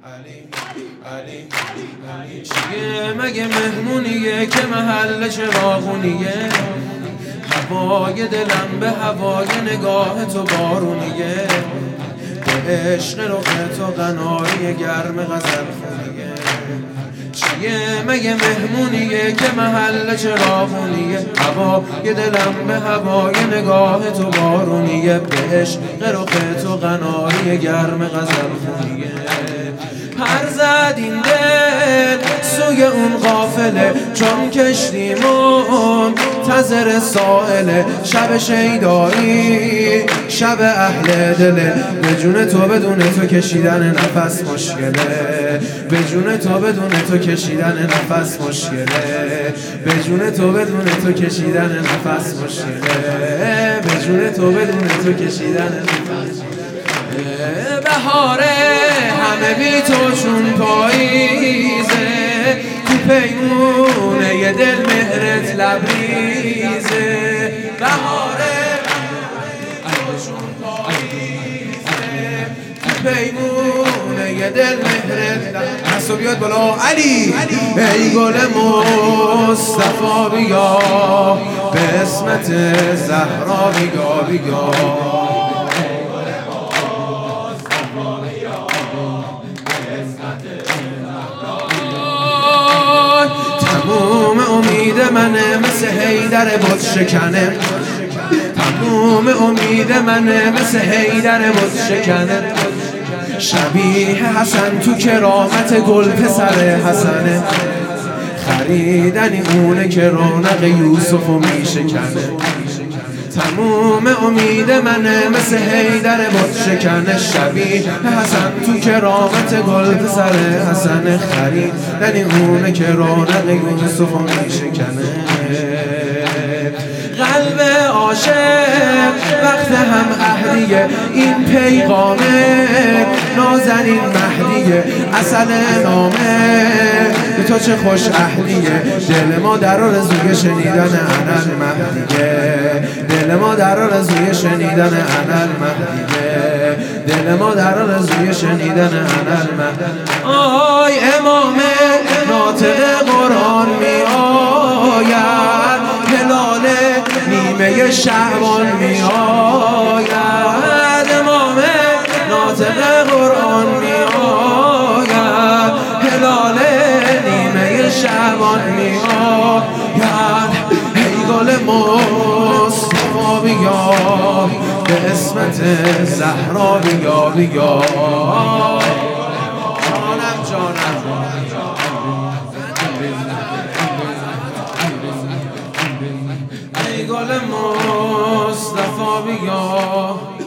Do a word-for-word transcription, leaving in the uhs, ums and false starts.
چیه مگه مهمونیه که محل چراغونیه؟ هوای دلم به هوای نگاه تو بارونیه، به عشق رخ تو قناری گرم غزل خونیه. چیه مگه مهمونیه که محل چراغونیه؟ هوای دلم به هوای نگاه تو بارونیه، به عشق رخ تو قناری گرم غزل خونیه. پر زد این دل سوی اون قافله، چون کشتیمون تزر سائله. شب شیدایی شب اهل دله، به جون تو بدون تو کشیدن نفس مشکله، به جون تو بدون تو کشیدن نفس مشکله، به جون تو بدون تو کشیدن نفس مشکله، به جون تو بدون تو کشیدن نفس. بهاره همه بی تو چون پاییزه، تو پیمونه ی دل مهرت لبریزه. بهاره همه چون پاییزه، تو پیمونه ی دل مهرت لبریزه. حسو بیاد بالا علی. ای گل مصطفی بیا، به اسمت زهرا بیا بیا. تموم امید منه مثل حیدر بت شکنه، تموم امید منه مثل حیدر بت شکنه. شبیه حسن تو کرامت گل پسر حسنه، خریدنی اونه که رونق یوسفو میشکنه. تموم امید منه مثل حیدر بت شکنه، شبیه حسن تو کرامت گل پسر حسن. خریدنی اونه که رونق یوسفو میشکنه. قلب عاشق وقت هم اهلیه، این پیغامه نازنین مهدیه. اصل نامه به تو چه خوش اهلیه، دل ما در آرزوی شنیدن انل مهدیه، دل ما در آرزوی شنیدن انل مهدیه، دل ما در آرزوی شنیدن انل مهدیه. آی امام ناطق قرآن می آید، هلال نیمه شعبان می آید. امام ناطق قرآن می آید، هلال نیمه شعبان می آید. ای گل مصطفی بیا، به اسمت زهرا بیا بیا. جانم جانم ای گل مصطفی بیا.